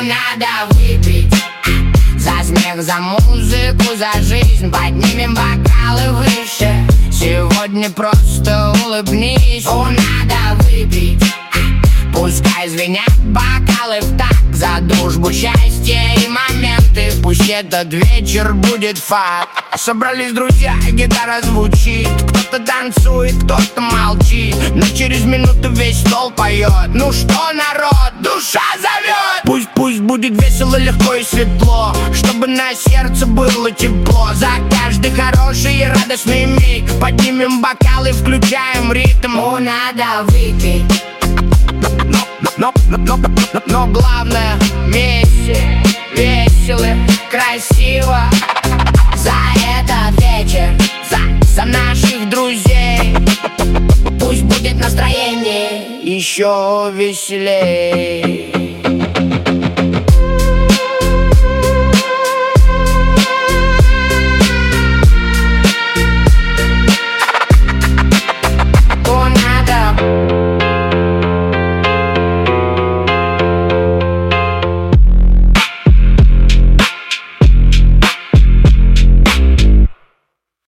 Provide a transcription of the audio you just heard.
надо выпить за смех, за музыку, за жизнь. Поднимем бокалы выше. Сегодня просто улыбнись. Надо выпить, пускай звенят бокалы в такт. За дружбу, счастье и моменты. Пусть этот вечер будет факт. Собрались друзья, гитара звучит. Кто-то танцует, кто-то молчит, но через минуту весь стол поет. Ну что, народ, душа зовет. Пусть будет весело, легко и светло, чтобы на сердце было тепло. За каждый хороший и радостный миг поднимем бокалы, включаем ритм. Надо выпить, но главное вместе, весело, красиво. За этот вечер, за наших друзей. Пусть будет настроение еще веселей.